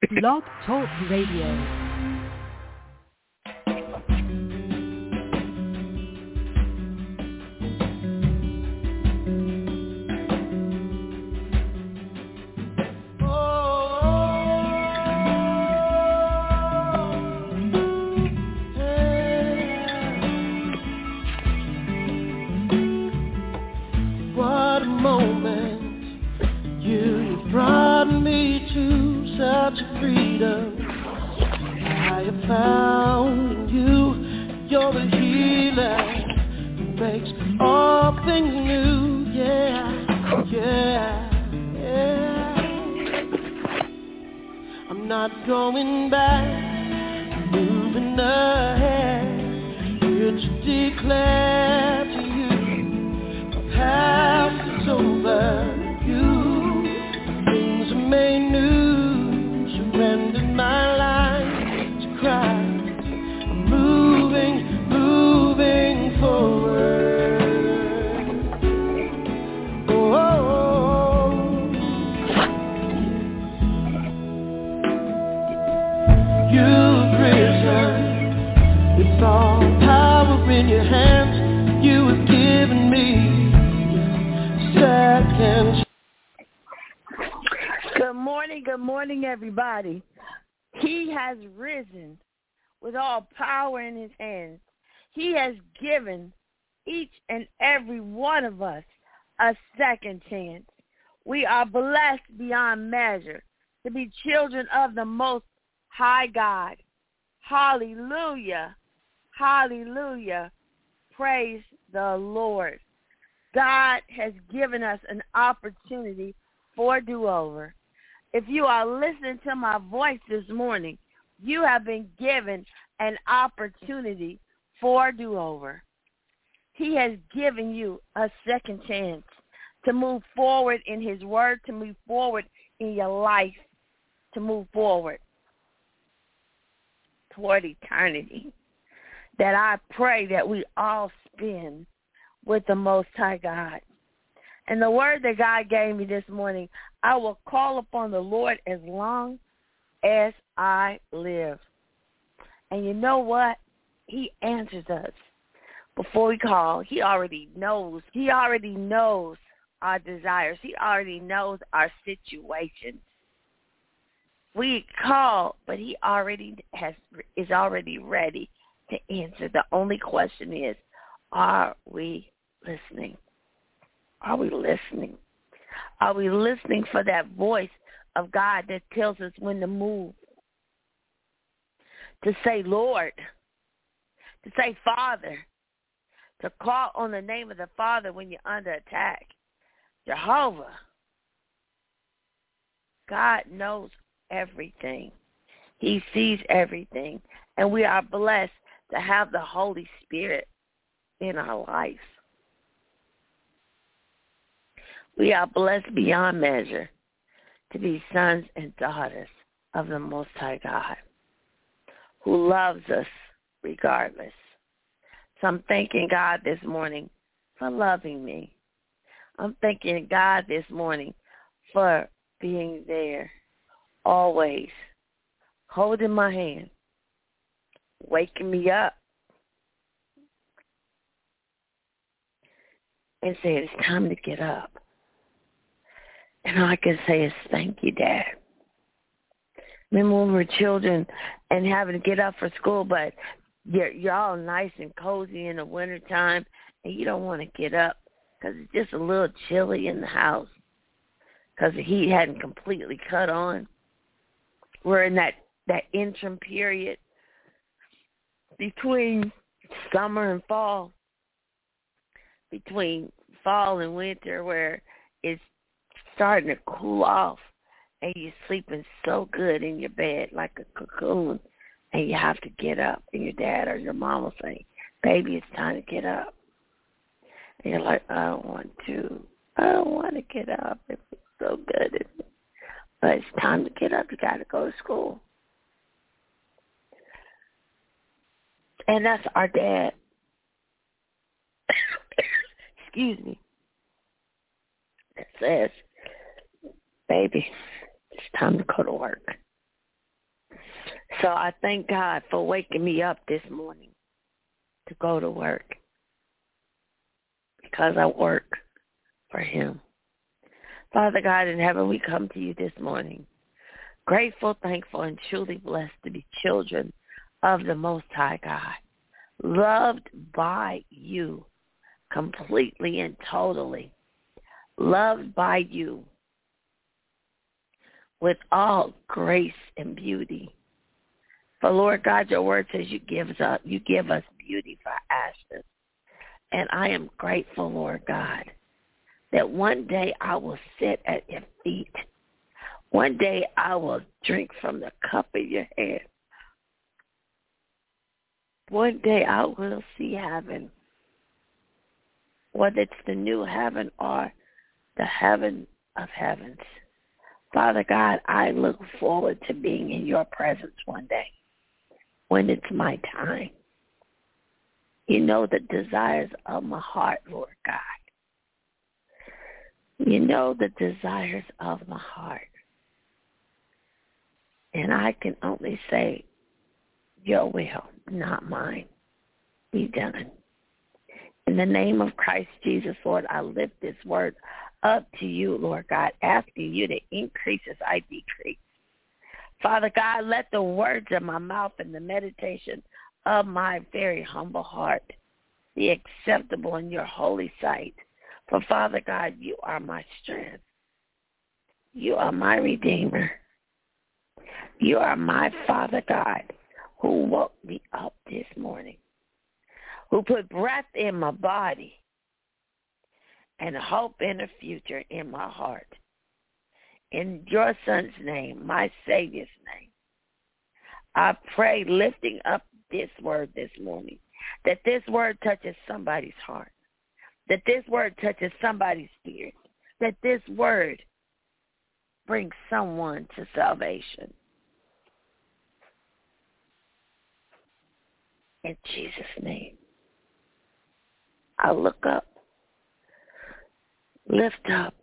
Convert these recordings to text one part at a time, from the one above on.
Blog Talk Radio. Everybody, he has risen with all power in his hands. He has given each and every one of us a second chance. We are blessed beyond measure to be children of the Most High God. Hallelujah. Hallelujah. Praise the Lord. God has given us an opportunity for a do-over. If you are listening to my voice this morning, you have been given an opportunity for a do-over. He has given you a second chance to move forward in his word, to move forward in your life, to move forward toward eternity. That I pray that we all spend with the Most High God. And the word that God gave me this morning, I will call upon the Lord as long as I live. And you know what? He answers us before we call. He already knows. He already knows our desires. He already knows our situations. We call, but he already is already ready to answer. The only question is, are we listening? Are we listening? Are we listening for that voice of God that tells us when to move? To say, Lord. To say, Father. To call on the name of the Father when you're under attack. Jehovah. God knows everything. He sees everything. And we are blessed to have the Holy Spirit in our life. We are blessed beyond measure to be sons and daughters of the Most High God, who loves us regardless. So I'm thanking God this morning for loving me. I'm thanking God this morning for being there, always, holding my hand, waking me up, and saying it's time to get up. And all I can say is, thank you, Dad. Remember when we were children and having to get up for school, but you're all nice and cozy in the wintertime, and you don't want to get up because it's just a little chilly in the house because the heat hadn't completely cut on. We're in that interim period between summer and fall, between fall and winter, where it's starting to cool off, and you're sleeping so good in your bed like a cocoon, and you have to get up, and your dad or your mom will say, baby, it's time to get up. And you're like, I don't want to get up. It feels so good. But it's time to get up. You got to go to school. And that's our dad. Excuse me. That says, baby, it's time to go to work. So I thank God for waking me up this morning to go to work, because I work for him. Father God in heaven, we come to you this morning, grateful, thankful, and truly blessed to be children of the Most High God, loved by you completely and totally, loved by you with all grace and beauty. For Lord God, your word says you give us beauty for ashes. And I am grateful, Lord God, that one day I will sit at your feet. One day I will drink from the cup of your hand. One day I will see heaven, whether it's the new heaven or the heaven of heavens. Father God, I look forward to being in your presence one day when it's my time. You know the desires of my heart, Lord God. You know the desires of my heart. And I can only say, your will, not mine, be done. In the name of Christ Jesus, Lord, I lift this word up to you, Lord God, asking you to increase as I decrease. Father God, let the words of my mouth and the meditation of my very humble heart be acceptable in your holy sight. For Father God, you are my strength. You are my Redeemer. You are my Father God, who woke me up this morning, who put breath in my body and hope in a future in my heart. In your Son's name, my Savior's name, I pray, lifting up this word this morning, that this word touches somebody's heart, that this word touches somebody's spirit, that this word brings someone to salvation. In Jesus' name, I look up, lift up,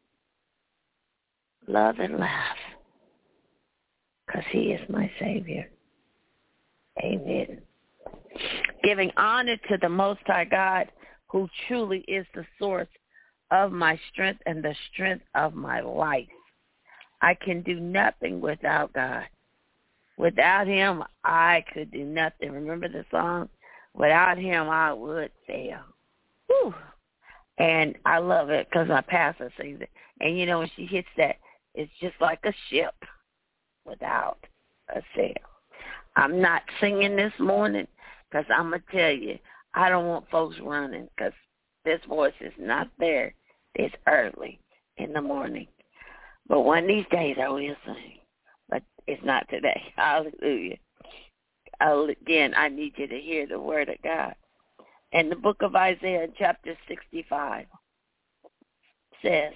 love and laugh, because he is my Savior. Amen. Giving honor to the Most High God, who truly is the source of my strength and the strength of my life. I can do nothing without God. Without him, I could do nothing. Remember the song? Without him, I would fail. Whew. And I love it because my pastor sings it. And, you know, when she hits that, it's just like a ship without a sail. I'm not singing this morning because I'm going to tell you, I don't want folks running because this voice is not there. It's early in the morning. But one of these days I will sing. But it's not today. Hallelujah. Again, I need you to hear the word of God. And the book of Isaiah, chapter 65, says,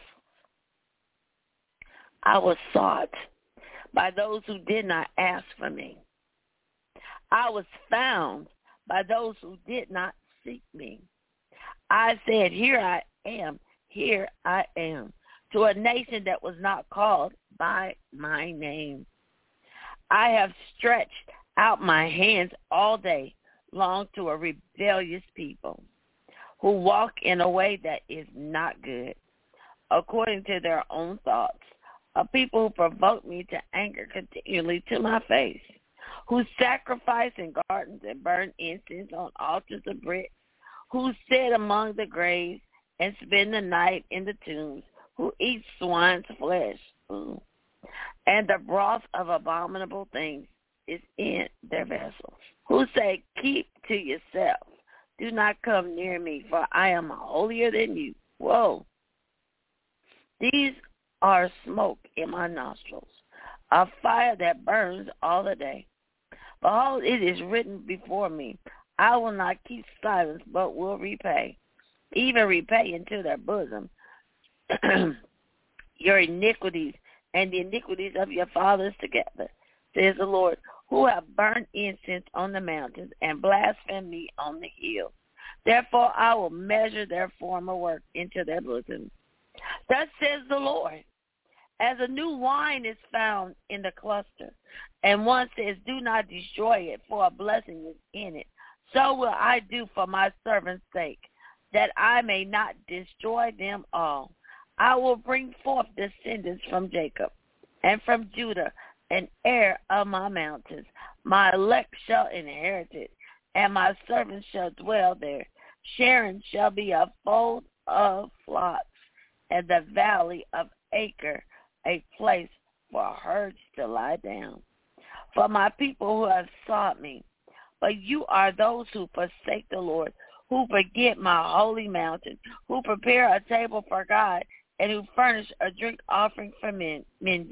I was sought by those who did not ask for me. I was found by those who did not seek me. I said, here I am, to a nation that was not called by my name. I have stretched out my hands all day long to a rebellious people who walk in a way that is not good, according to their own thoughts, a people who provoke me to anger continually to my face, who sacrifice in gardens and burn incense on altars of brick, who sit among the graves and spend the night in the tombs, who eat swine's flesh, and the broth of abominable things is in their vessels, who say, keep to yourself, do not come near me, for I am holier than you. Whoa. These are smoke in my nostrils, a fire that burns all the day. Behold, it is written before me, I will not keep silence, but will repay, even repay into their bosom your iniquities and the iniquities of your fathers together, says the Lord, who have burned incense on the mountains and blasphemed me on the hills. Therefore I will measure their former work into their bosom. Thus says the Lord, As a new wine is found in the cluster, and one says, do not destroy it, for a blessing is in it, so will I do for my servant's sake, that I may not destroy them all. I will bring forth descendants from Jacob, and from Judah, an heir of my mountains. My elect shall inherit it, and my servants shall dwell there. Sharon shall be a fold of flocks, and the valley of Acre a place for herds to lie down. For my people who have sought me, but you are those who forsake the Lord, who forget my holy mountain, who prepare a table for God, and who furnish a drink offering for many.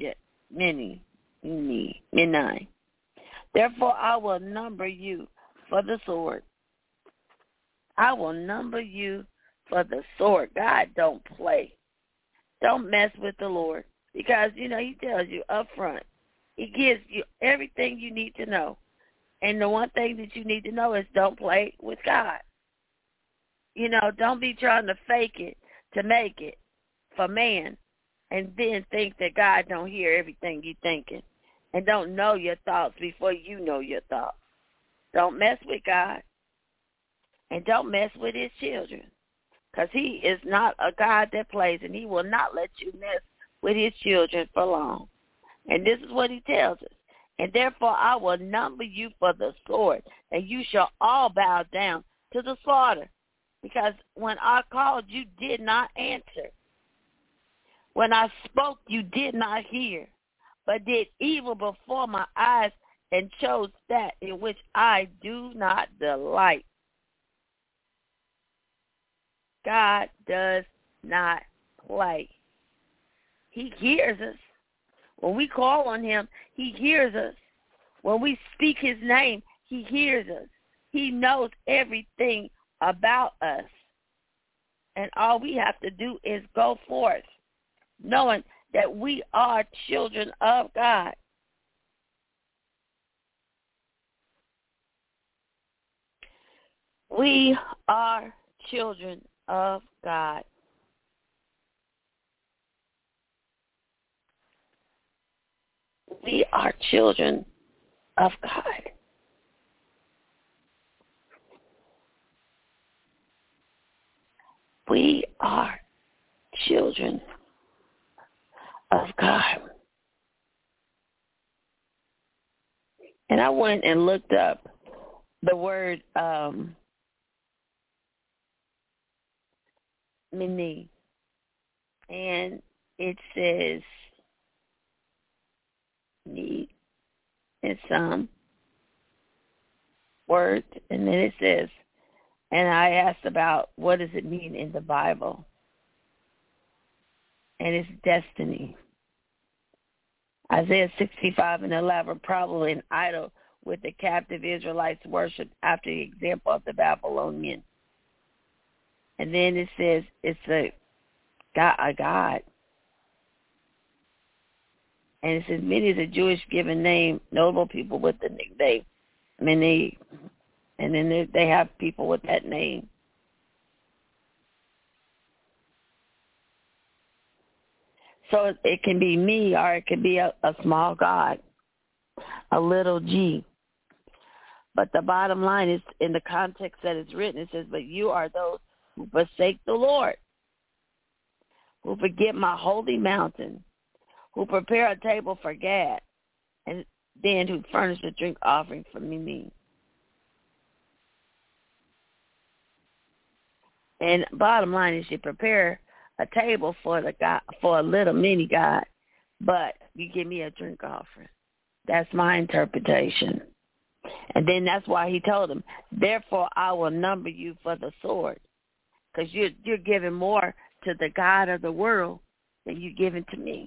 Therefore I will number you for the sword. I will number you for the sword. God don't play. Don't mess with the Lord. Because, he tells you up front. He gives you everything you need to know. And the one thing that you need to know is don't play with God. Don't be trying to fake it to make it for man and then think that God don't hear everything you're thinking and don't know your thoughts before you know your thoughts. Don't mess with God and don't mess with his children, because he is not a God that plays, and he will not let you mess with his children for long. And this is what he tells us. And therefore I will number you for the sword, and you shall all bow down to the slaughter. Because when I called, you did not answer. When I spoke, you did not hear, but did evil before my eyes and chose that in which I do not delight. God does not play. He hears us. When we call on him, he hears us. When we speak his name, he hears us. He knows everything about us. And all we have to do is go forth, knowing that we are children of God. We are children of God. We are children of God. We are children of God. And I went and looked up the word mini, and it says need in some words, and then it says, and I asked about what does it mean in the Bible, and it's destiny. Isaiah 65:11, probably an idol with the captive Israelites worshipped after the example of the Babylonian. And then it says it's a God. And it says many is a Jewish given name, notable people with the nickname Mene. And then they have people with that name. So it can be me, or it can be a small God, a little g. But the bottom line is, in the context that it's written, it says, but you are those who forsake the Lord, who forget my holy mountain, who prepare a table for Gad, and then who furnish a drink offering for me. And bottom line is, you prepare a table for the God, for a little mini God, but you give me a drink offering. That's my interpretation. And then that's why he told him, therefore I will number you for the sword, because you're giving more to the God of the world than you're giving to me.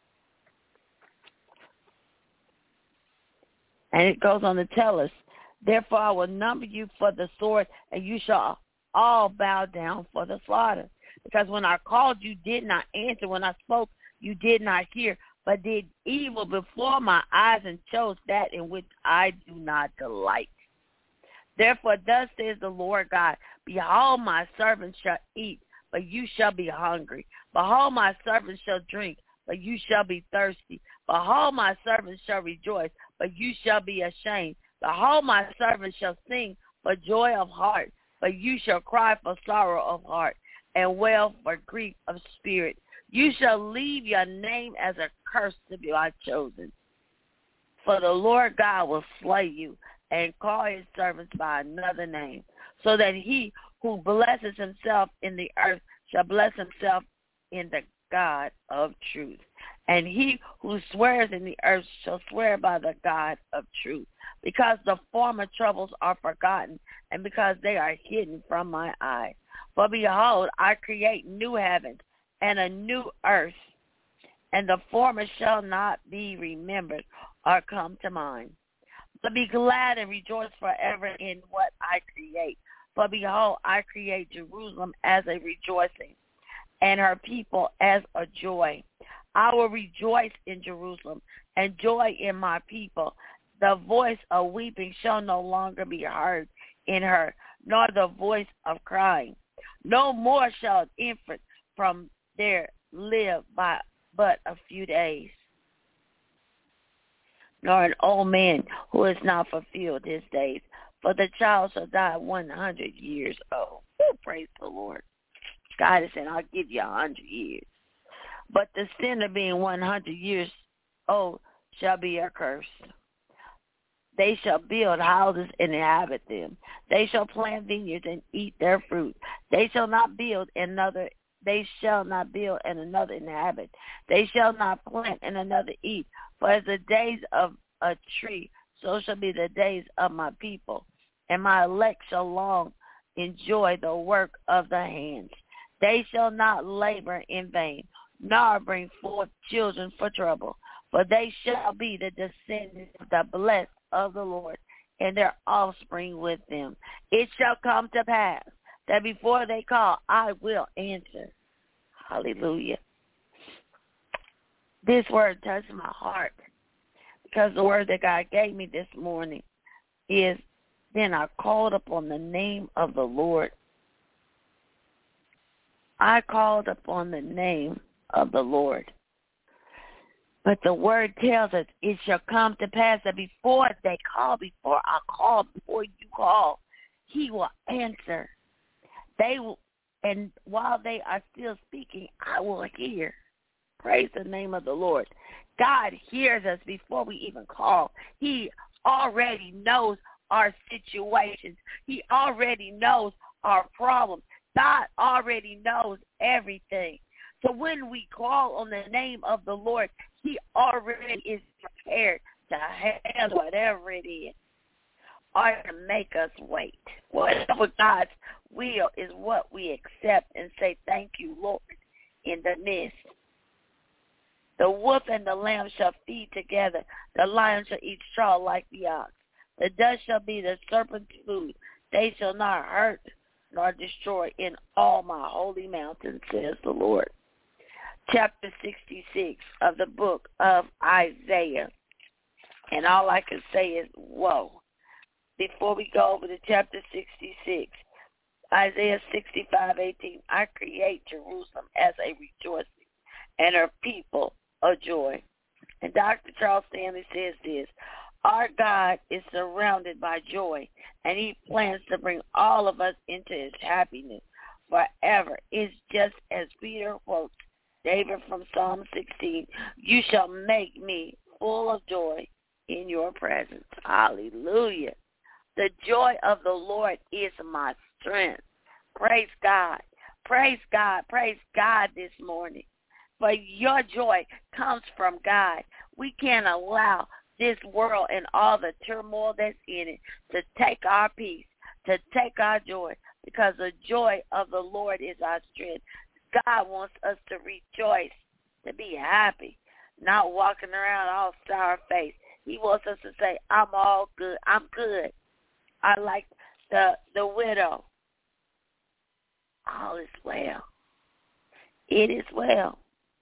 And it goes on to tell us, therefore I will number you for the sword, and you shall all bow down for the slaughter. Because when I called, you did not answer. When I spoke, you did not hear, but did evil before my eyes and chose that in which I do not delight. Therefore, thus says the Lord God, behold, my servants shall eat, but you shall be hungry. Behold, my servants shall drink, but you shall be thirsty. Behold, my servants shall rejoice, but you shall be ashamed. Behold, my servants shall sing for joy of heart, but you shall cry for sorrow of heart, and wail for grief of spirit. You shall leave your name as a curse to be chosen. For the Lord God will slay you and call his servants by another name, so that he who blesses himself in the earth shall bless himself in the God of truth. And he who swears in the earth shall swear by the God of truth, because the former troubles are forgotten, and because they are hidden from my eye. For behold, I create new heavens and a new earth, and the former shall not be remembered or come to mind. But be glad and rejoice forever in what I create. For behold, I create Jerusalem as a rejoicing, and her people as a joy. I will rejoice in Jerusalem and joy in my people. The voice of weeping shall no longer be heard in her, nor the voice of crying. No more shall an infant from there live by but a few days, nor an old man who has not fulfilled his days. For the child shall die 100 years old. Oh, praise the Lord. God is saying, I'll give you 100 years. But the sinner being 100 years old shall be accursed. They shall build houses and inhabit them. They shall plant vineyards and eat their fruit. They shall not build and another inhabit. They shall not plant and another eat. For as the days of a tree, so shall be the days of my people. And my elect shall long enjoy the work of the hands. They shall not labor in vain, nor bring forth children for trouble. For they shall be the descendants of the blessed of the Lord, and their offspring with them. It shall come to pass that before they call, I will answer. Hallelujah. This word touched my heart, because the word that God gave me this morning is, then I called upon the name of the Lord. I called upon the name of the Lord. But the word tells us it shall come to pass that before they call, before I call, before you call, he will answer. They will, and while they are still speaking, I will hear. Praise the name of the Lord. God hears us before we even call. He already knows our situations. He already knows our problems. God already knows everything. So when we call on the name of the Lord, he already is prepared to handle whatever it is, or to make us wait. Whatever God's will is what we accept and say, thank you, Lord, in the midst. The wolf and the lamb shall feed together. The lion shall eat straw like the ox. The dust shall be the serpent's food. They shall not hurt nor destroy in all my holy mountains, says the Lord. Chapter 66 of the book of Isaiah. And all I can say is, whoa. Before we go over to chapter 66, Isaiah 65:18, I create Jerusalem as a rejoicing and her people a joy. And Dr. Charles Stanley says this, our God is surrounded by joy, and he plans to bring all of us into his happiness forever. It's just as Peter quotes David from Psalm 16, you shall make me full of joy in your presence. Hallelujah. The joy of the Lord is my strength. Praise God. Praise God. Praise God this morning. But your joy comes from God. We can't allow this world and all the turmoil that's in it to take our peace, to take our joy, because the joy of the Lord is our strength. God wants us to rejoice, to be happy, not walking around all sour-faced. He wants us to say, I'm all good. I'm good. I like the widow. All is well. It is well.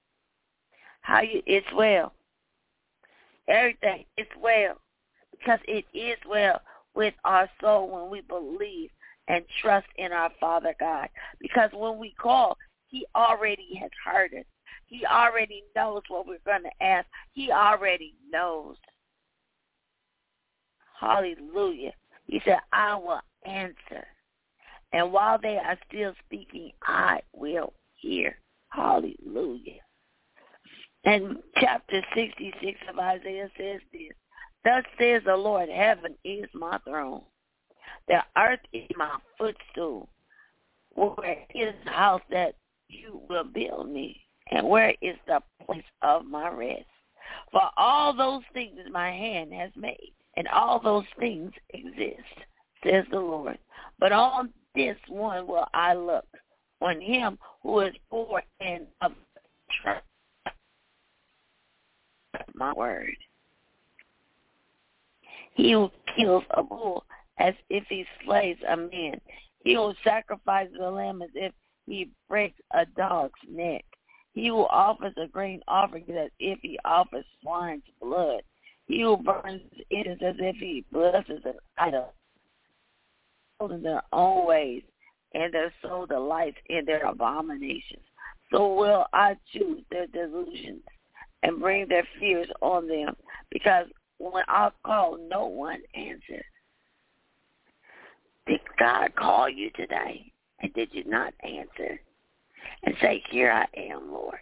It's well. Everything is well, because it is well with our soul when we believe and trust in our Father God. Because when we call, he already has heard us. He already knows what we're going to ask. He already knows. Hallelujah. He said, I will answer. And while they are still speaking, I will hear. Hallelujah. And chapter 66 of Isaiah says this, thus says the Lord, heaven is my throne. The earth is my footstool. Where is the house that you will build me? And where is the place of my rest? For all those things my hand has made, and all those things exist, says the Lord. But on this one will I look, on him who is poor and of trust my word. He who kills a bull as if he slays a man. He who sacrifices a lamb as if he breaks a dog's neck. He who offers a grain offering as if he offers swine's blood. He who burns incense as if he blesses an idol. In their own ways, and their soul delights in their abominations. So will I choose their delusions and bring their fears on them, because when I call, no one answers. Did God call you today, and did you not answer? And say, here I am, Lord.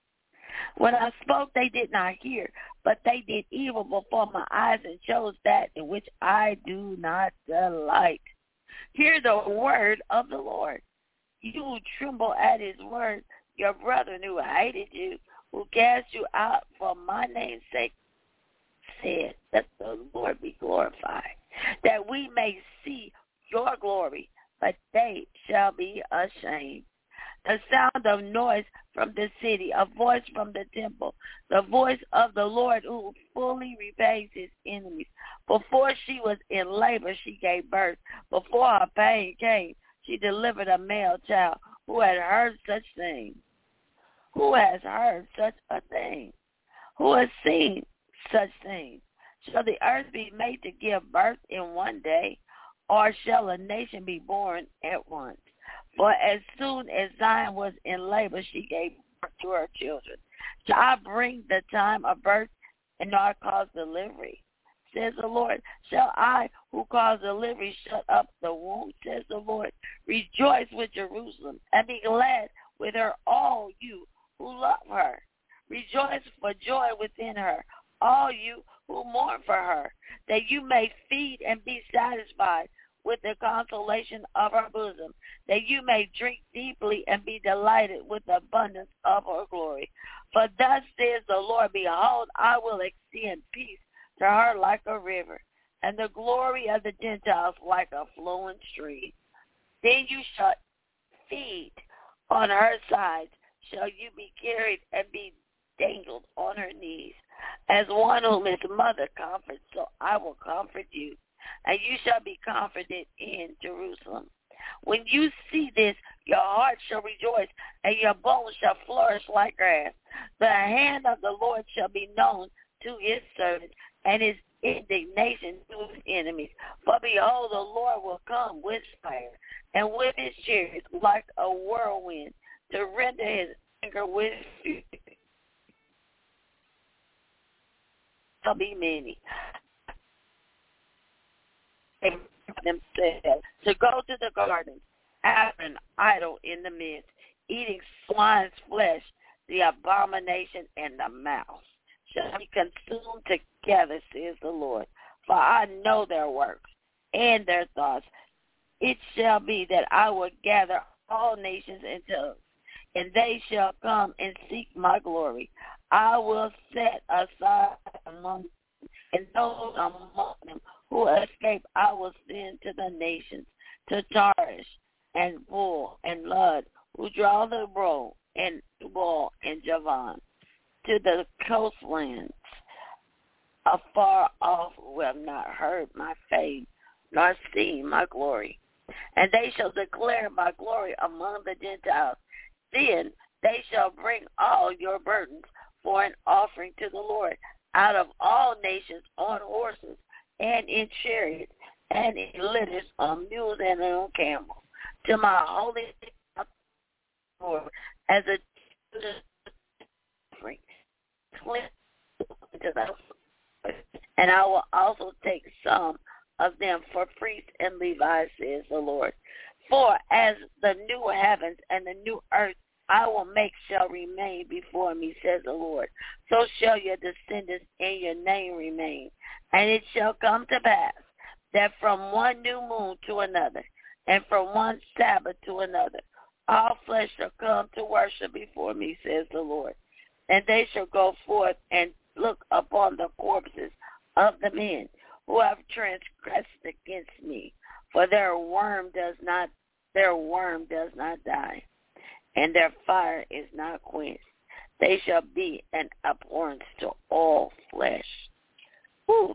When I spoke, they did not hear, but they did evil before my eyes and chose that in which I do not delight. Hear the word of the Lord. You who tremble at his word, your brethren who hated you, who cast you out for my name's sake, said that the Lord be glorified, that we may see your glory, but they shall be ashamed. The sound of noise from the city, a voice from the temple, the voice of the Lord who fully repays his enemies. Before she was in labor, she gave birth. Before her pain came, she delivered a male child. Who had heard such things? Who has heard such a thing? Who has seen such things? Shall the earth be made to give birth in one day, or shall a nation be born at once? For as soon as Zion was in labor, she gave birth to her children. Shall I bring the time of birth and not cause delivery? Says the Lord. Shall I, who cause delivery, shut up the womb? Says the Lord. Rejoice with Jerusalem and be glad with her, all you who love her. Rejoice for joy within her, all you who mourn for her, that you may feed and be satisfied with the consolation of her bosom, that you may drink deeply and be delighted with the abundance of her glory. For thus says the Lord, behold, I will extend peace to her like a river, and the glory of the Gentiles like a flowing stream. Then you shall feed on her sides, shall you be carried and be dangled on her knees. As one whom his mother comforts, so I will comfort you, and you shall be comforted in Jerusalem. When you see this, your heart shall rejoice, and your bones shall flourish like grass. The hand of the Lord shall be known to his servants, and his indignation to his enemies. For behold, the Lord will come with fire, and with his chariots like a whirlwind, to render his anger with fury. There'll be many themselves to go to the gardens after an idol in the midst, eating swine's flesh, the abomination and the mouse shall be consumed together, says the Lord. For I know their works and their thoughts. It shall be that I will gather all nations into us, and they shall come and seek my glory. I will set aside among them, and those among them who escape I will send to the nations, to Tarshish and Bull and Lud, who draw the bow, and Tubal and Javan, to the coastlands afar off, who have not heard my fame, nor seen my glory. And they shall declare my glory among the Gentiles. Then they shall bring all your burdens for an offering to the Lord out of all nations on horses and in chariots and in litters, on mules and on camels, to my holy Lord, as a into the, and I will also take some of them for priests and Levites, says the Lord. For as the new heavens and the new earth I will make shall remain before me, says the Lord, so shall your descendants and your name remain. And it shall come to pass that from one new moon to another, and from one Sabbath to another, all flesh shall come to worship before me, says the Lord. And they shall go forth and look upon the corpses of the men who have transgressed against me, for their worm does not die, and their fire is not quenched. They shall be an abhorrence to all flesh. Ooh,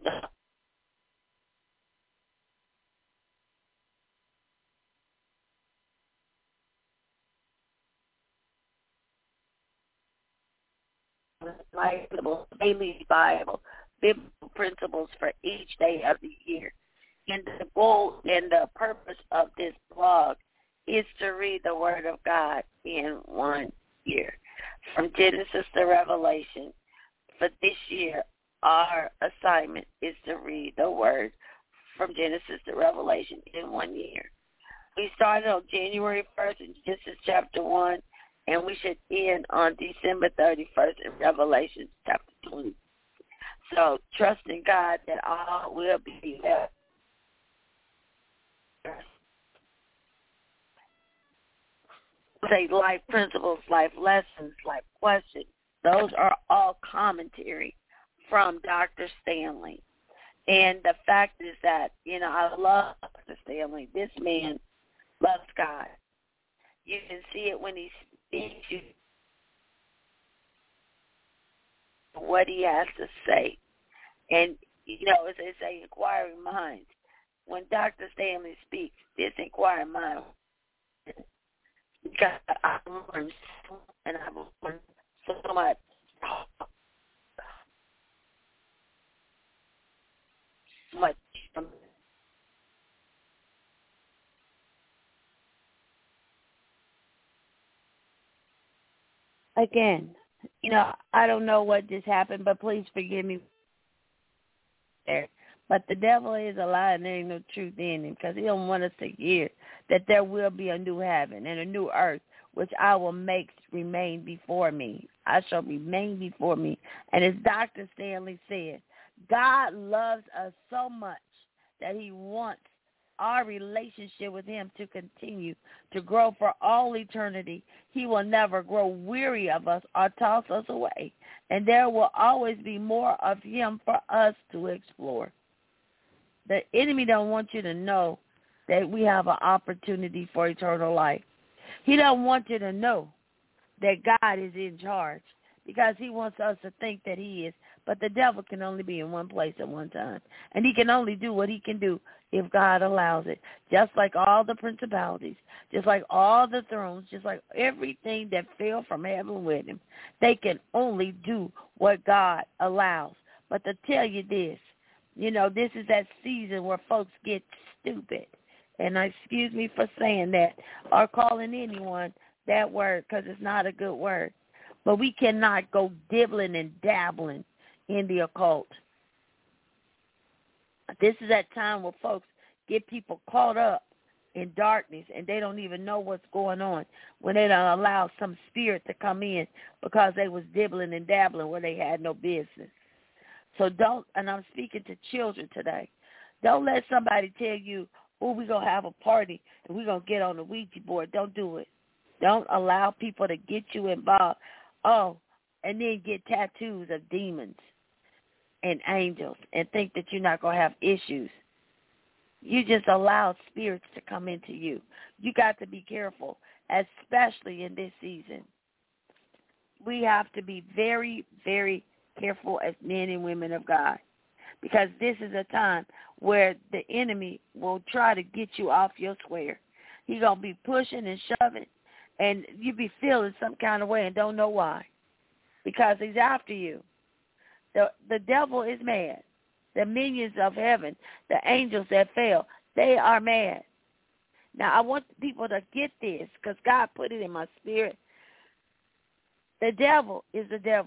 daily Bible, biblical principles for each day of the year. And the goal and the purpose of this blog is to read the Word of God in 1 year. From Genesis to Revelation, for this year, our assignment is to read the Word from Genesis to Revelation in 1 year. We started on January 1st in Genesis chapter 1, and we should end on December 31st in Revelation chapter 20. So trusting God that all will be well. Say life principles, life lessons, life questions. Those are all commentary from Dr. Stanley. And the fact is that, I love Dr. Stanley. This man loves God. You can see it when he speaks, what he has to say. And, it's an inquiring mind. When Dr. Stanley speaks, this inquiring mind, because I've learned and I've learned so much. From Again, I don't know what just happened, but please forgive me there. But the devil is a lie and there ain't no truth in him, because he don't want us to hear that there will be a new heaven and a new earth, which I will make remain before me. I shall remain before me. And as Dr. Stanley said, God loves us so much that he wants our relationship with him to continue to grow for all eternity. He will never grow weary of us or toss us away. And there will always be more of him for us to explore. The enemy don't want you to know that we have an opportunity for eternal life. He don't want you to know that God is in charge, because he wants us to think that he is. But the devil can only be in one place at one time. And he can only do what he can do if God allows it. Just like all the principalities, just like all the thrones, just like everything that fell from heaven with him, they can only do what God allows. But to tell you this, this is that season where folks get stupid. And excuse me for saying that or calling anyone that word, because it's not a good word. But we cannot go dibbling and dabbling in the occult. This is that time where folks get people caught up in darkness and they don't even know what's going on, when they don't allow some spirit to come in because they was dibbling and dabbling where they had no business. So don't, and I'm speaking to children today, don't let somebody tell you, we're going to have a party and we're going to get on the Ouija board. Don't do it. Don't allow people to get you involved. And then get tattoos of demons and angels and think that you're not going to have issues. You just allow spirits to come into you. You got to be careful, especially in this season. We have to be very, very careful as men and women of God, because this is a time where the enemy will try to get you off your square. He's going to be pushing and shoving, and you be feeling some kind of way and don't know why, because he's after you. The devil is mad. The minions of heaven, the angels that fell, they are mad. Now, I want people to get this, because God put it in my spirit. The devil is the devil.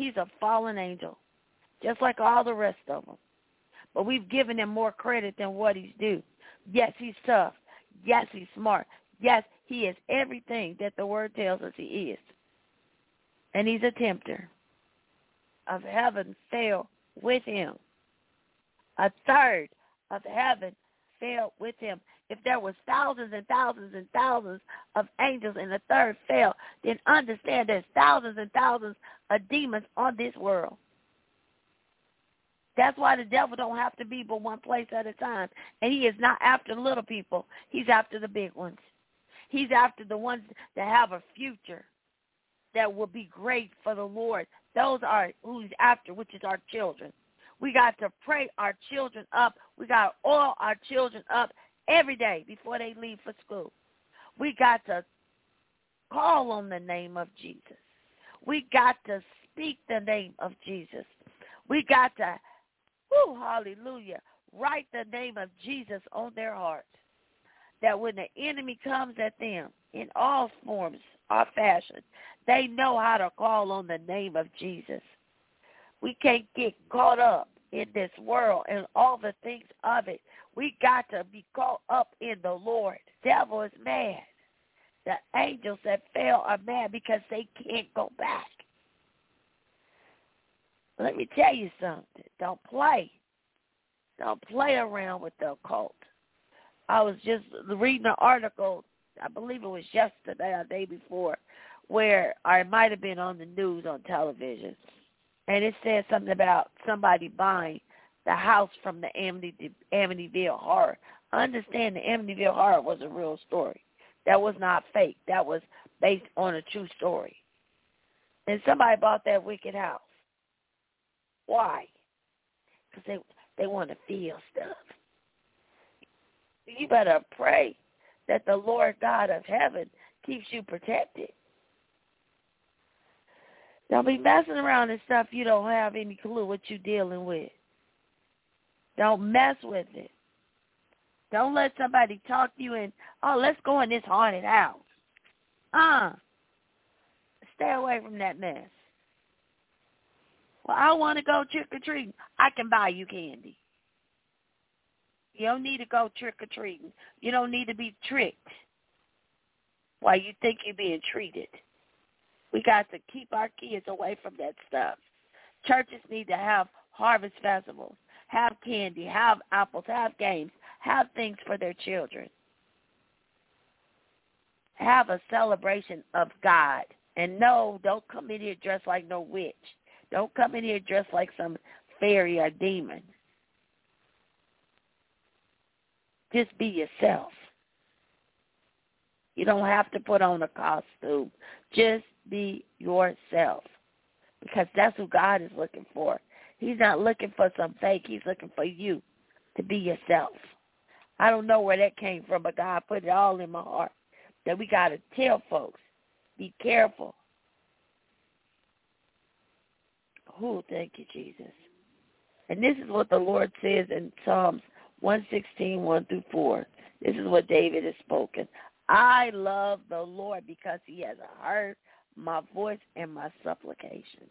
He's a fallen angel, just like all the rest of them. But we've given him more credit than what he's due. Yes, he's tough. Yes, he's smart. Yes, he is everything that the word tells us he is. And he's a tempter. Of heaven fell with him. A third of heaven fell with him. If there was thousands and thousands and thousands of angels and a third fell, then understand there's thousands and thousands of demons on this world. That's why the devil don't have to be but one place at a time. And he is not after little people. He's after the big ones. He's after the ones that have a future that will be great for the Lord. Those are who he's after, which is our children. We got to pray our children up. We got to oil our children up every day before they leave for school. We got to call on the name of Jesus. We got to speak the name of Jesus. We got to, hallelujah, write the name of Jesus on their hearts. That when the enemy comes at them in all forms or fashions, they know how to call on the name of Jesus. We can't get caught up in this world and all the things of it. We got to be caught up in the Lord. The devil is mad. The angels that fell are mad because they can't go back. Let me tell you something. Don't play. Don't play around with the occult. I was just reading an article, I believe it was yesterday or the day before, where it might have been on the news on television, and it said something about somebody buying the house from the Amityville Horror. Understand the Amityville Horror was a real story. That was not fake. That was based on a true story. And somebody bought that wicked house. Why? Because they want to feel stuff. You better pray that the Lord God of heaven keeps you protected. Don't be messing around in stuff you don't have any clue what you're dealing with. Don't mess with it. Don't let somebody talk to you and, let's go in this haunted house. Stay away from that mess. Well, I want to go trick-or-treating. I can buy you candy. You don't need to go trick-or-treating. You don't need to be tricked while you think you're being treated. We got to keep our kids away from that stuff. Churches need to have harvest festivals, have candy, have apples, have games, have things for their children. Have a celebration of God. And no, don't come in here dressed like no witch. Don't come in here dressed like some fairy or demon. Just be yourself. You don't have to put on a costume. Just be yourself. Because that's who God is looking for. He's not looking for some fake. He's looking for you to be yourself. I don't know where that came from, but God put it all in my heart that we got to tell folks, be careful. Thank you, Jesus. And this is what the Lord says in Psalms 116, 1 through 4. This is what David has spoken. I love the Lord because he has heard my voice and my supplication.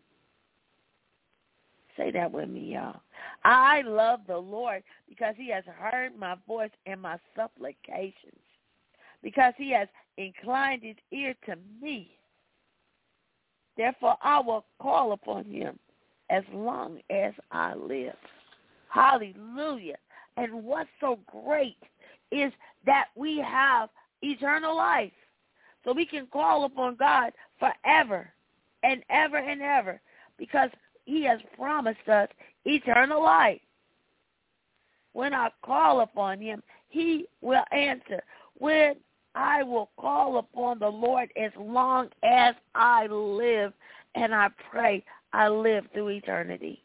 Say that with me, y'all. I love the Lord because he has heard my voice and my supplications. Because he has inclined his ear to me. Therefore, I will call upon him as long as I live. Hallelujah. And what's so great is that we have eternal life. So we can call upon God forever and ever and ever because he has promised us eternal life. When I call upon him, he will answer. When I will call upon the Lord as long as I live, and I pray I live through eternity.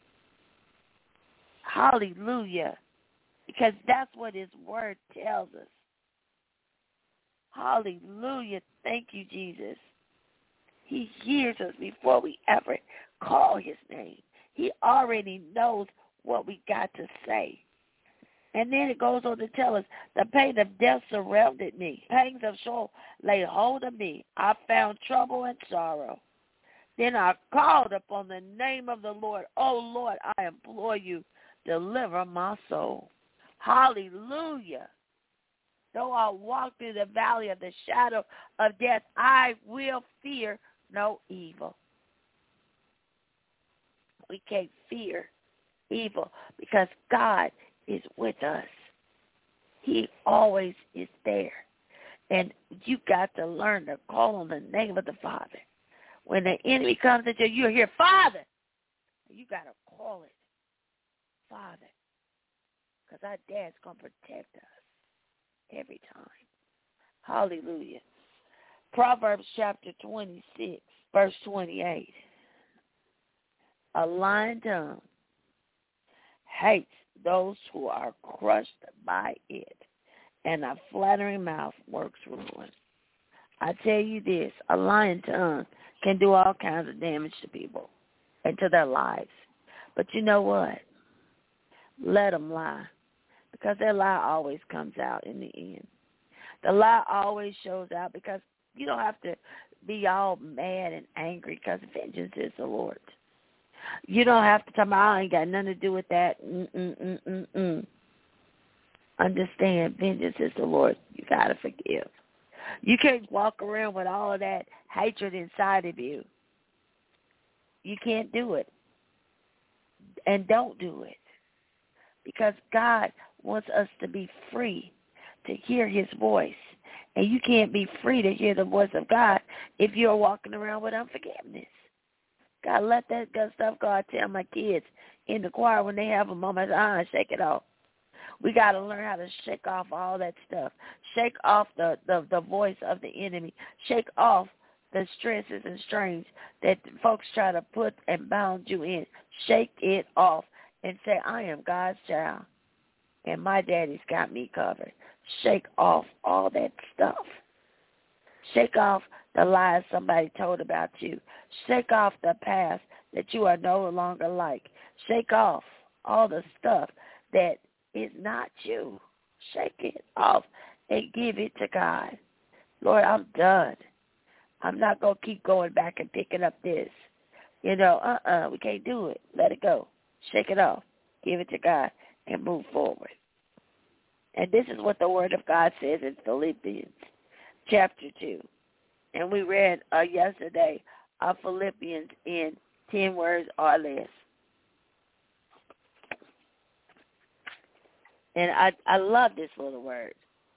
Hallelujah. Because that's what his word tells us. Hallelujah. Thank you, Jesus. He hears us before we ever call his name. He already knows what we got to say. And then it goes on to tell us, the pain of death surrounded me. Pangs of sorrow laid hold of me. I found trouble and sorrow. Then I called upon the name of the Lord. Oh, Lord, I implore you, deliver my soul. Hallelujah. Though I walk through the valley of the shadow of death, I will fear no evil. We can't fear evil because God is with us. He always is there. And you got to learn to call on the name of the Father. When the enemy comes at you, you hear, Father. You got to call it, Father. Because our dad's going to protect us every time. Hallelujah. Proverbs chapter 26, verse 28. A lying tongue hates those who are crushed by it, and a flattering mouth works ruin. I tell you this, a lying tongue can do all kinds of damage to people and to their lives. But you know what? Let them lie, because their lie always comes out in the end. The lie always shows out, because you don't have to be all mad and angry, because vengeance is the Lord. You don't have to tell me, I ain't got nothing to do with that. Understand, vengeance is the Lord. You got to forgive. You can't walk around with all of that hatred inside of you. You can't do it. And don't do it. Because God wants us to be free to hear his voice. And you can't be free to hear the voice of God if you're walking around with unforgiveness. God, let that good stuff go. I tell my kids in the choir when they have a moment, shake it off. We got to learn how to shake off all that stuff. Shake off the voice of the enemy. Shake off the stresses and strains that folks try to put and bound you in. Shake it off and say, I am God's child, and my daddy's got me covered. Shake off all that stuff. Shake off the lies somebody told about you. Shake off the past that you are no longer like. Shake off all the stuff that is not you. Shake it off and give it to God. Lord, I'm done. I'm not going to keep going back and picking up this. We can't do it. Let it go. Shake it off. Give it to God and move forward. And this is what the Word of God says in Philippians chapter 2. And we read yesterday Philippians in 10 words or less. And I love this little word.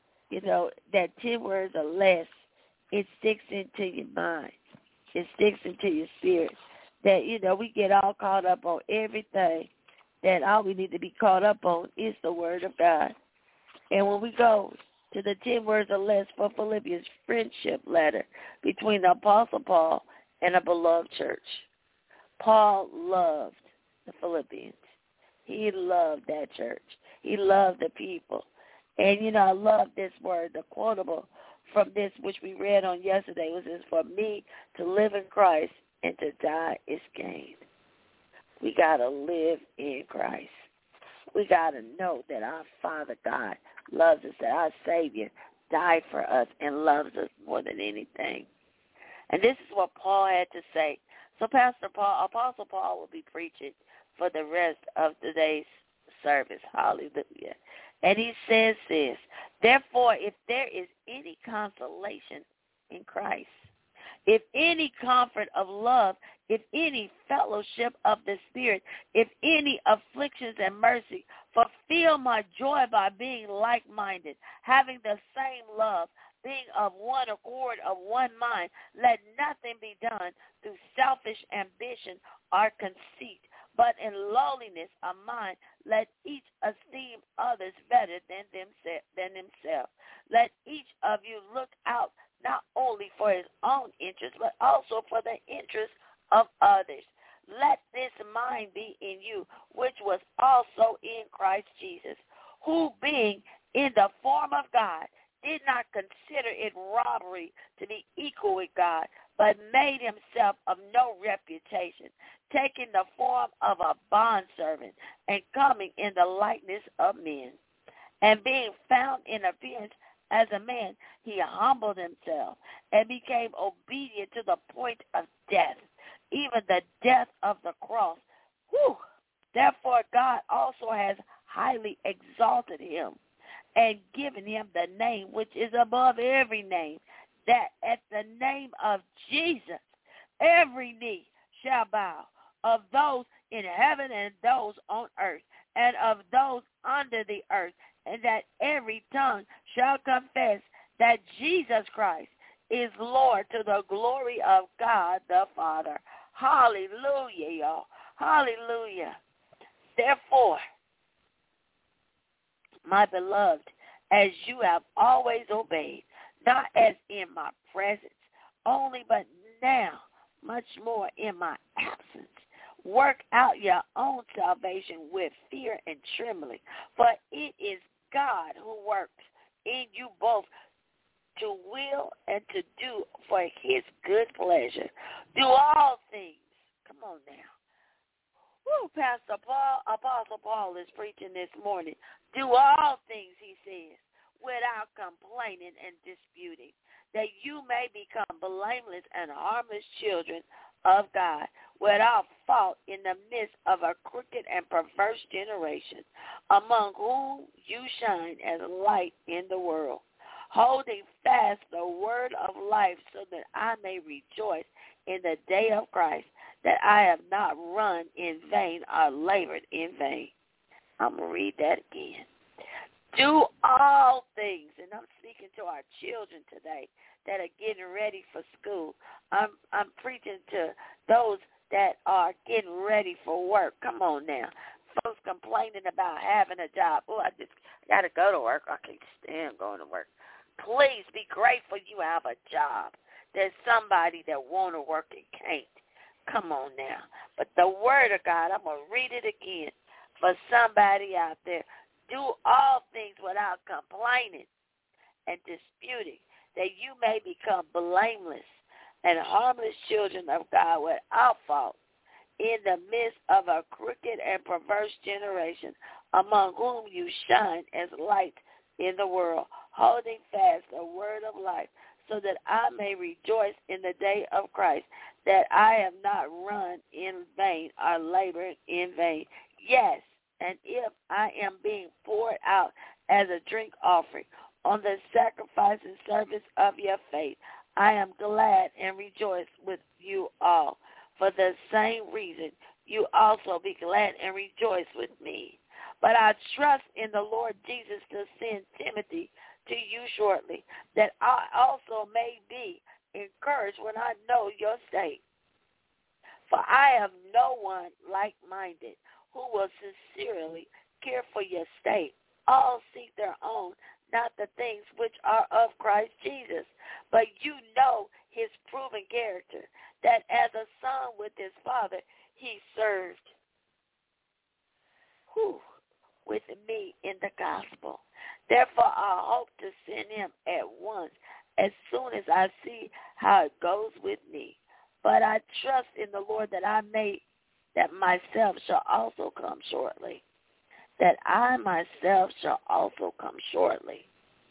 That 10 words or less, it sticks into your mind. It sticks into your spirit. That, we get all caught up on everything, that all we need to be caught up on is the Word of God. And when we go to the 10 words or less for Philippians, friendship letter between the Apostle Paul and a beloved church. Paul loved the Philippians. He loved that church. He loved the people. And, I love this word, the quotable from this, which we read on yesterday, was this: for me to live in Christ and to die is gain. We got to live in Christ. We got to know that our Father God loves us, that our Savior died for us and loves us more than anything. And this is what Paul had to say. So Apostle Paul will be preaching for the rest of today's service. Hallelujah. And he says this: therefore, if there is any consolation in Christ, if any comfort of love, if any fellowship of the Spirit, if any afflictions and mercy, fulfill my joy by being like-minded, having the same love, being of one accord, of one mind. Let nothing be done through selfish ambition or conceit, but in lowliness of mind, let each esteem others better than himself. Let each of you look out not only for his own interest, but also for the interest of others. Let this mind be in you, which was also in Christ Jesus, who being in the form of God, did not consider it robbery to be equal with God, but made himself of no reputation, taking the form of a bondservant and coming in the likeness of men. And being found in appearance as a man, he humbled himself and became obedient to the point of death, even the death of the cross. Whew. Therefore God also has highly exalted him and given him the name which is above every name, that at the name of Jesus every knee shall bow, of those in heaven and those on earth and of those under the earth, and that every tongue shall confess that Jesus Christ is Lord, to the glory of God the Father. Hallelujah, y'all. Hallelujah. Therefore, my beloved, as you have always obeyed, not as in my presence only, but now much more in my absence, work out your own salvation with fear and trembling, for it is God who works in you both to will and to do for his good pleasure. Do all things. Come on now. Woo, Apostle Paul is preaching this morning. Do all things, he says, without complaining and disputing, that you may become blameless and harmless children of God, without fault in the midst of a crooked and perverse generation, among whom you shine as light in the world, holding fast the word of life, so that I may rejoice in the day of Christ, that I have not run in vain or labored in vain. I'm going to read that again. Do all things, and I'm speaking to our children today that are getting ready for school. I'm preaching to those that are getting ready for work. Come on now. Folks complaining about having a job. Oh, I got to go to work. I can't stand going to work. Please be grateful you have a job. There's somebody that want to work and can't. Come on now. But the word of God, I'm going to read it again for somebody out there. Do all things without complaining and disputing, that you may become blameless and harmless children of God without fault in the midst of a crooked and perverse generation, among whom you shine as light in the world, holding fast the word of life, so that I may rejoice in the day of Christ, that I have not run in vain or labored in vain. Yes, and if I am being poured out as a drink offering on the sacrifice and service of your faith, I am glad and rejoice with you all. For the same reason, you also be glad and rejoice with me. But I trust in the Lord Jesus to send Timothy to you shortly, that I also may be encouraged when I know your state. For I have no one like-minded who will sincerely care for your state. All seek their own, not the things which are of Christ Jesus. But you know his proven character, that as a son with his father, he served with me in the gospel. Therefore, I hope to send him at once, as soon as I see how it goes with me. But I trust in the Lord that myself shall also come shortly. That I myself shall also come shortly.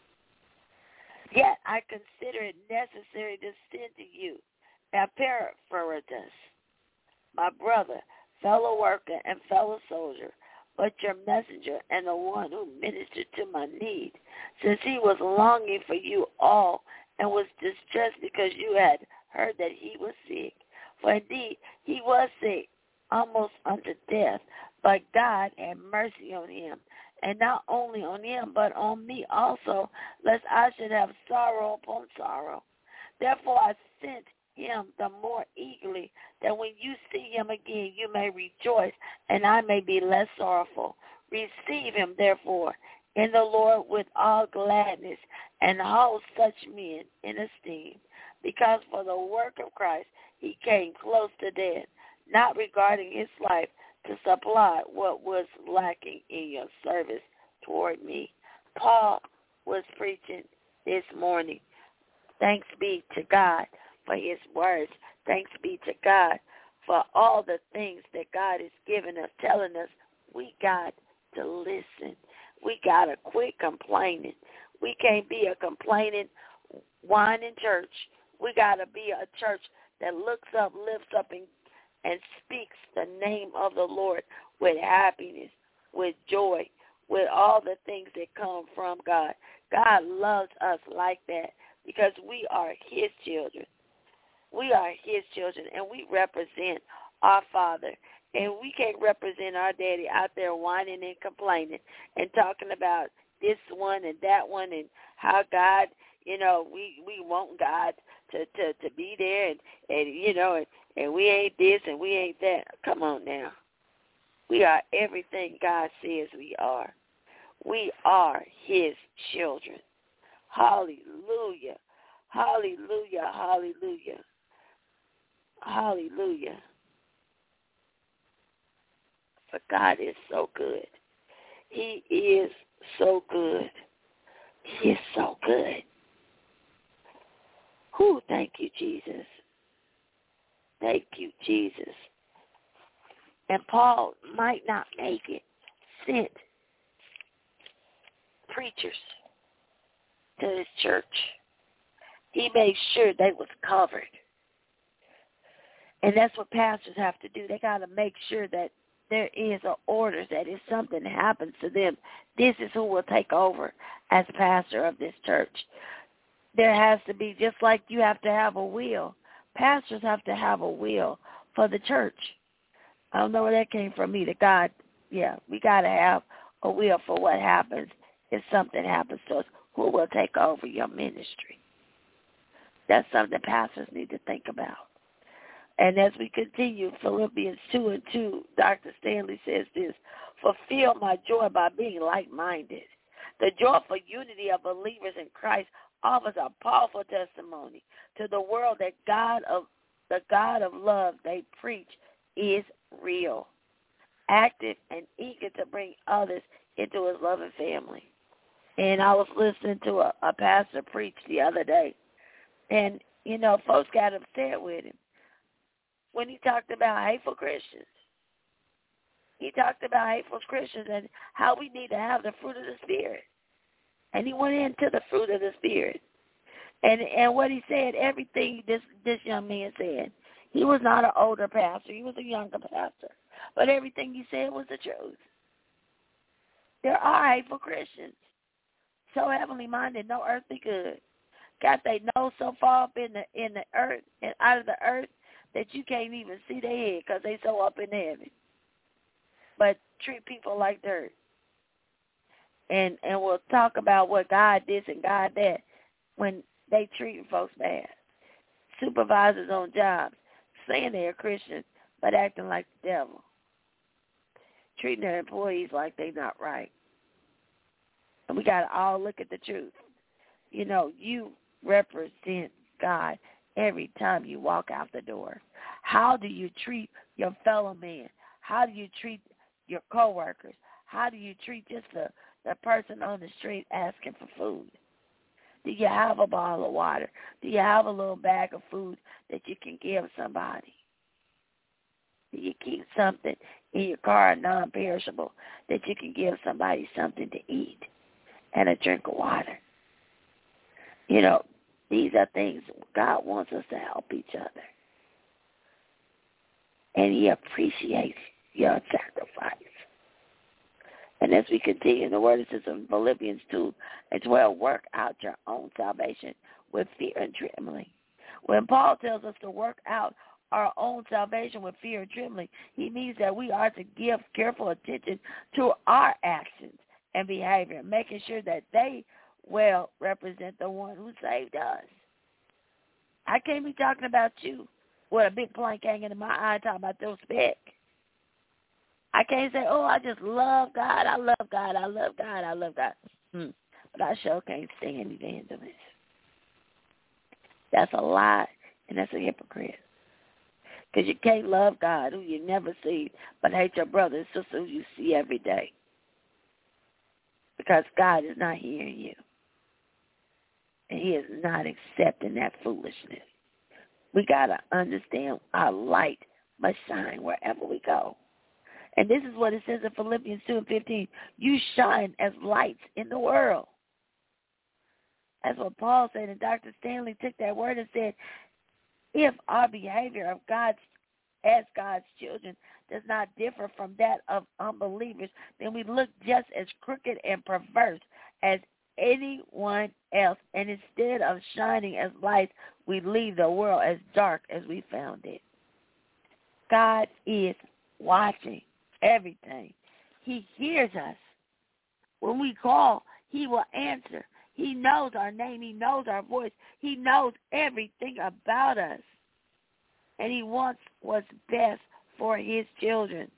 Yet I consider it necessary to send to you Epaphroditus, my brother, fellow worker, and fellow soldier, but your messenger and the one who ministered to my need, since he was longing for you all and was distressed because you had heard that he was sick. For indeed he was sick, almost unto death, but God had mercy on him, and not only on him, but on me also, lest I should have sorrow upon sorrow. Therefore I sent him the more eagerly, that when you see him again you may rejoice, and I may be less sorrowful. Receive him, therefore, in the Lord with all gladness, and hold such men in esteem, because for the work of Christ he came close to death, not regarding his life, to supply what was lacking in your service toward me. Paul was preaching this morning. Thanks be to God for his words. Thanks be to God for all the things that God has given us, telling us we got to listen. We got to quit complaining. We can't be a complaining, whining church. We got to be a church that looks up, lifts up, and and speaks the name of the Lord with happiness, with joy, with all the things that come from God. God loves us like that because we are his children. We are his children, and we represent our Father. And we can't represent our daddy out there whining and complaining and talking about this one and that one and how God, we want God to be there and we ain't this and we ain't that. Come on now. We are everything God says we are. We are his children. Hallelujah. Hallelujah. Hallelujah. Hallelujah. For God is so good. He is so good. He is so good. Whew, thank you, Jesus. Thank you, Jesus. And Paul might not make it, sent preachers to his church. He made sure they was covered. And that's what pastors have to do. They got to make sure that there is an order that if something happens to them, this is who will take over as pastor of this church. There has to be, just like you have to have a will, pastors have to have a will for the church. I don't know where that came from either. God, we got to have a will for what happens if something happens to us. Who will take over your ministry? That's something pastors need to think about. And as we continue, Philippians 2:2, Dr. Stanley says this, fulfill my joy by being like-minded. The joyful unity of believers in Christ offers a powerful testimony to the world that the God of love they preach is real, active, and eager to bring others into his loving family. And I was listening to a pastor preach the other day, and, folks got upset with him when he talked about hateful Christians. He talked about hateful Christians and how we need to have the fruit of the Spirit. And he went into the fruit of the Spirit. And what he said, everything this young man said, he was not an older pastor. He was a younger pastor. But everything he said was the truth. There are hateful Christians, so heavenly minded, no earthly good. Got their nose so far up in the earth and out of the earth that you can't even see their head because they so up in heaven. But treat people like dirt. And we'll talk about what God did and God that when they treat folks bad. Supervisors on jobs saying they're Christians but acting like the devil. Treating their employees like they're not right. And we got to all look at the truth. You represent God every time you walk out the door. How do you treat your fellow man? How do you treat your coworkers? How do you treat just the person on the street asking for food? Do you have a bottle of water? Do you have a little bag of food that you can give somebody? Do you keep something in your car, non-perishable, that you can give somebody something to eat and a drink of water? These are things God wants us to help each other. And he appreciates your sacrifice. And as we continue, the word says in Philippians 2:12, work out your own salvation with fear and trembling. When Paul tells us to work out our own salvation with fear and trembling, he means that we are to give careful attention to our actions and behavior, making sure that they well represent the one who saved us. I can't be talking about you with a big plank hanging in my eye talking about those speck. I can't say, I just love God, I love God, I love God, I love God. But I sure can't stand evangelist. That's a lie, and that's a hypocrite. Because you can't love God, who you never see, but hate your brother and sister who you see every day. Because God is not hearing you. And he is not accepting that foolishness. We got to understand our light must shine wherever we go. And this is what it says in Philippians 2:15. You shine as lights in the world. That's what Paul said, and Dr. Stanley took that word and said, if our behavior of God's as God's children does not differ from that of unbelievers, then we look just as crooked and perverse as anyone else. And instead of shining as lights, we leave the world as dark as we found it. God is watching everything. He hears us. When we call, he will answer. He knows our name. He knows our voice. He knows everything about us. And he wants what's best for his children.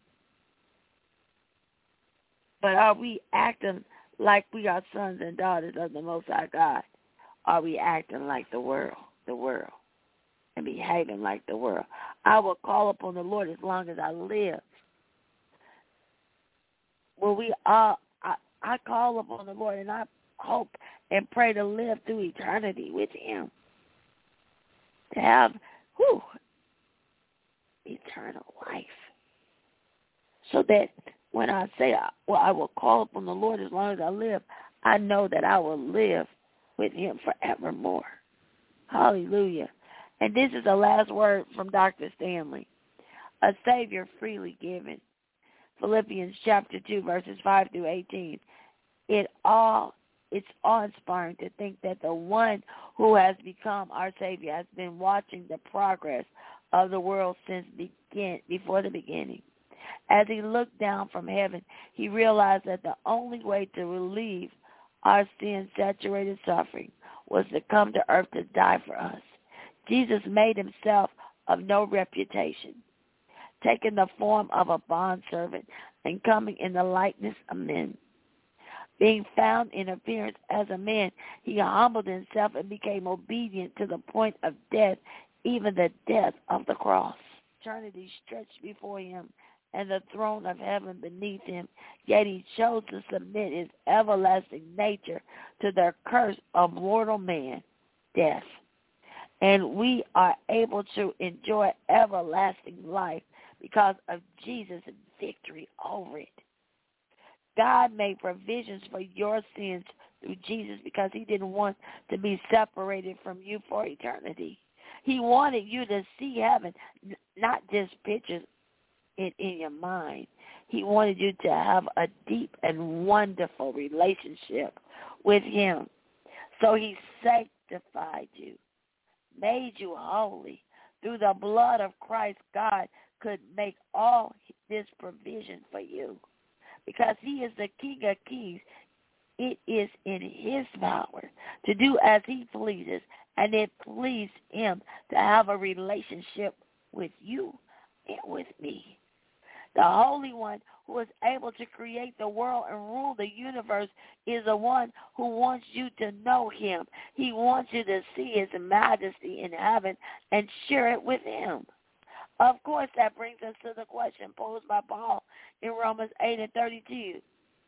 But are we acting like we are sons and daughters of the Most High God? Are we acting like the world, and behaving like the world? I will call upon the Lord as long as I live. Well, I call upon the Lord, and I hope and pray to live through eternity with him, to have eternal life, so that when I say, I will call upon the Lord as long as I live, I know that I will live with him forevermore. Hallelujah. And this is the last word from Dr. Stanley. A Savior freely given. Philippians chapter 2, verses 5 through 18. It's awe-inspiring to think that the one who has become our Savior has been watching the progress of the world since before the beginning. As he looked down from heaven, he realized that the only way to relieve our sin-saturated suffering was to come to earth to die for us. Jesus made himself of no reputation, taking the form of a bondservant and coming in the likeness of men. Being found in appearance as a man, he humbled himself and became obedient to the point of death, even the death of the cross. Eternity stretched before him and the throne of heaven beneath him, yet he chose to submit his everlasting nature to the curse of mortal man, death. And we are able to enjoy everlasting life because of Jesus' victory over it. God made provisions for your sins through Jesus because he didn't want to be separated from you for eternity. He wanted you to see heaven, not just pictures in your mind. He wanted you to have a deep and wonderful relationship with him. So he sanctified you, made you holy. Through the blood of Christ, God could make all this provision for you. Because he is the King of Kings, it is in his power to do as he pleases, and it pleased him to have a relationship with you and with me. The Holy One who is able to create the world and rule the universe is the one who wants you to know him. He wants you to see his majesty in heaven and share it with him. Of course, that brings us to the question posed by Paul in Romans 8:32.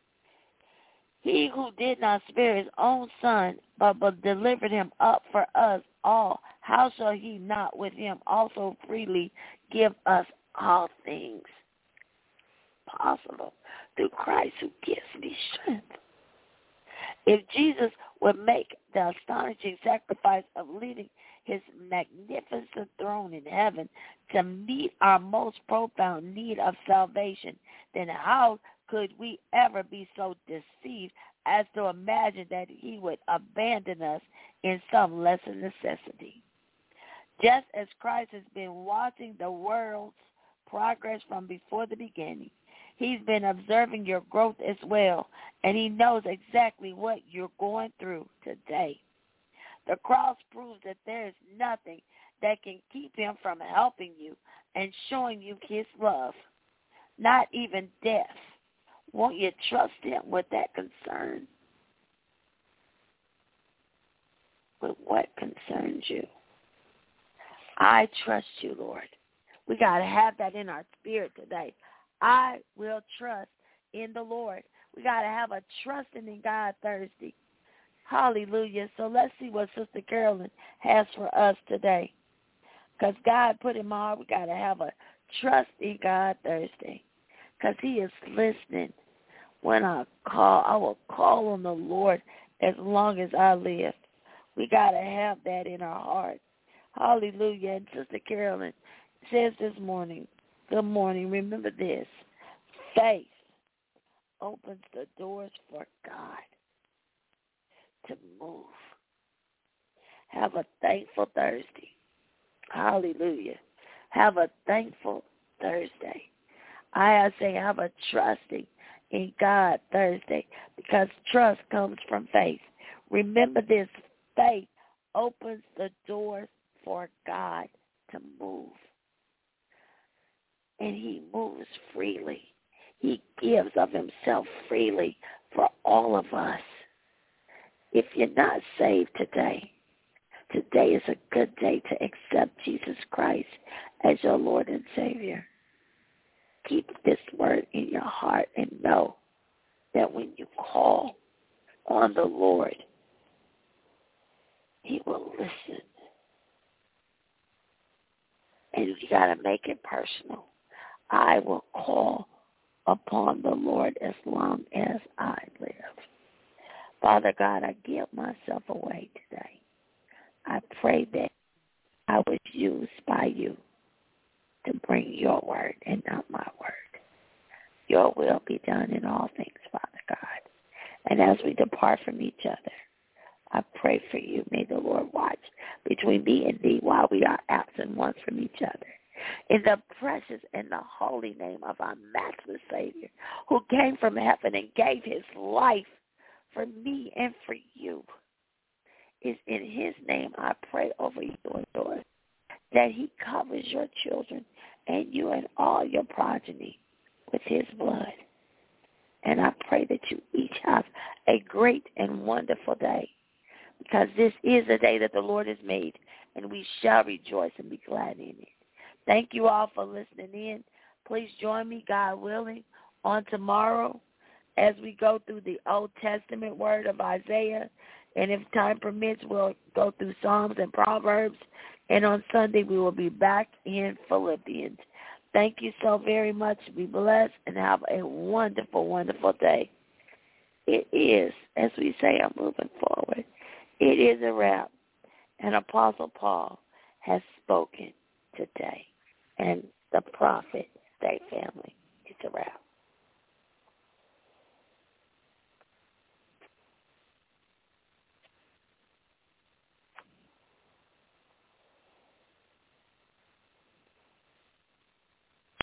He who did not spare his own son, but delivered him up for us all, how shall he not with him also freely give us all things? Possible through Christ who gives me strength. If Jesus would make the astonishing sacrifice of leaving his magnificent throne in heaven to meet our most profound need of salvation, then how could we ever be so deceived as to imagine that he would abandon us in some lesser necessity? Just as Christ has been watching the world's progress from before the beginning, he's been observing your growth as well, and he knows exactly what you're going through today. The cross proves that there is nothing that can keep him from helping you and showing you his love, not even death. Won't you trust him with that concern? With what concerns you? I trust you, Lord. We got to have that in our spirit today. I will trust in the Lord. We got to have a trusting in God Thursday. Hallelujah. So let's see what Sister Carolyn has for us today. Because God put in my heart, we got to have a trust in God Thursday. Because he is listening. When I will call on the Lord as long as I live. We got to have that in our heart. Hallelujah. And Sister Carolyn, says this morning, good morning, remember this, faith opens the doors for God to move. Have a thankful Thursday. Hallelujah. Have a thankful Thursday. I say have a trusting in God Thursday, because trust comes from faith. Remember this, faith opens the doors for God to move. And he moves freely. He gives of himself freely for all of us. If you're not saved today, today is a good day to accept Jesus Christ as your Lord and Savior. Keep this word in your heart and know that when you call on the Lord, he will listen. And you got to make it personal. I will call upon the Lord as long as I live. Father God, I give myself away today. I pray that I was used by you to bring your word and not my word. Your will be done in all things, Father God. And as we depart from each other, I pray for you. May the Lord watch between me and thee while we are absent one from each other. In the precious and the holy name of our matchless Savior, who came from heaven and gave his life for me and for you. It's in his name I pray over you and yours, that he covers your children and you and all your progeny with his blood. And I pray that you each have a great and wonderful day, because this is the day that the Lord has made, and we shall rejoice and be glad in it. Thank you all for listening in. Please join me, God willing, on tomorrow as we go through the Old Testament word of Isaiah. And if time permits, we'll go through Psalms and Proverbs. And on Sunday, we will be back in Philippians. Thank you so very much. Be blessed and have a wonderful, wonderful day. It is, as we say, I'm moving forward. It is a wrap. And Apostle Paul has spoken today. And the prophet, State family, it's a wrap.